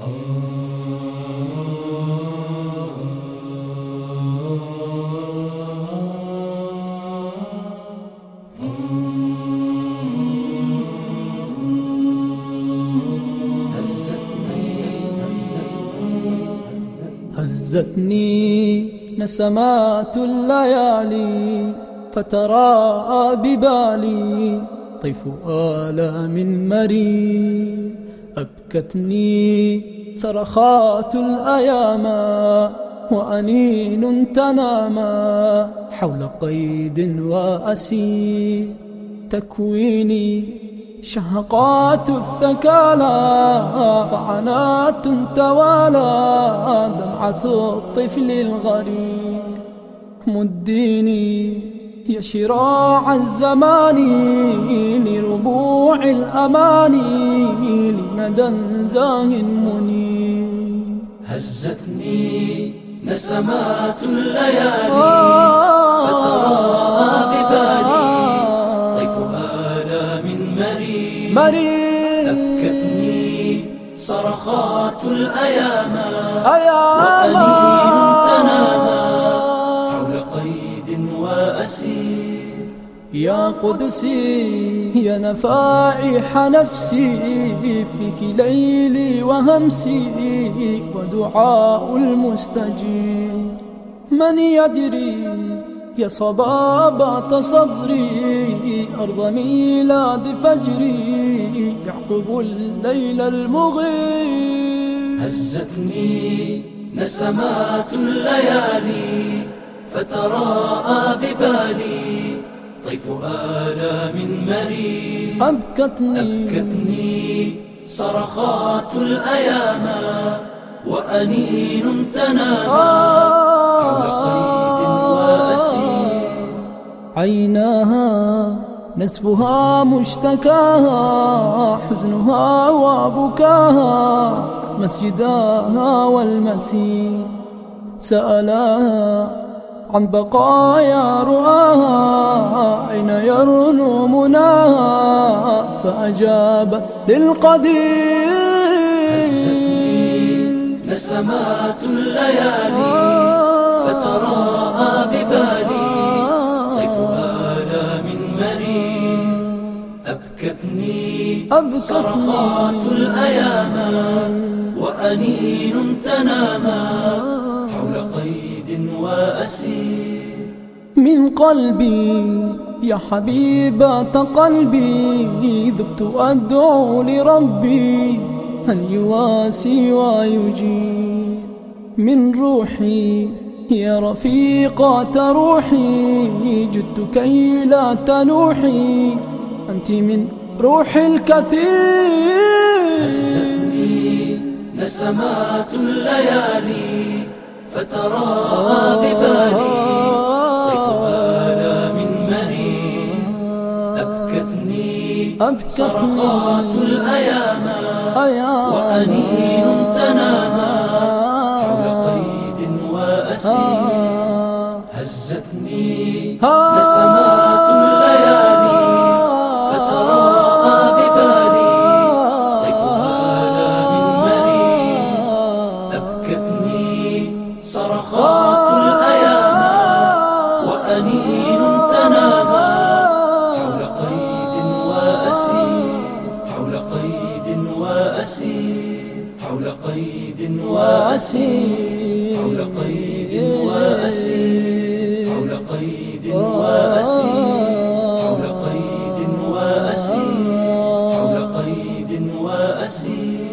هزتني نسمات الليالي فتراءى ببالي طيف آلام مرير. أبكتني صرخات الأيام وأنين تنامى حول قيد وأسير. تكويني شهقات الثكالى طعنات توالى دمعة الطفل الغرير. مديني يا شراع الزمان لربوع الأماني لمدى زاه منير. هزتني نسمات الليالي فتراءى ببالي طيف آلام مرير. أبكتني صرخات الأيام وأنين تنامى حول قيد وأسير. يا قدسي يا نفائح نفسي فيك ليلي وهمسي ودعاء المستجيب. من يدري يا صبابة صدري أرض ميلاد فجري يعقب الليل المغيب. هزتني نسمات الليالي فتراءى ببالي طيف آلام مرير. أبكتني صرخات الأيام وأنين تنامى حول قيد وأسير. عيناها نسفها مشتكاها حزنها وبكاها مسجداها والمسير. سألاها عن بقايا رؤاها أين يرنو مناها فأجابت للقدير. هزتني نسمات الليالي فتراءى ببالي طيف آلام مرير. أبكتني صرخات الأيام وأنين تنامى حول قيد وأسير. من قلبي يا حبيبة قلبي ذبت أدعو لربي أن يواسي ويجير. من روحي يا رفيقة روحي جدت كي لا تنوحي أنت من روح الكثير. هزتني نسمات الليالي فتراءى ببالي طيف آلام مرير. أبكتني صرخات الأيام وأنين تنامى حول قيد وأسير. هزتني نسمات الليالي فتراءى ببالي طيف آلام مرير. أبكتني صرخات الأيام وأنين تنامى حول قيد وأسير. حول قيد وأسير. حول قيد وأسير. حول قيد وأسير. حول قيد وأسير. حول قيد وأسير. حول قيد وأسير.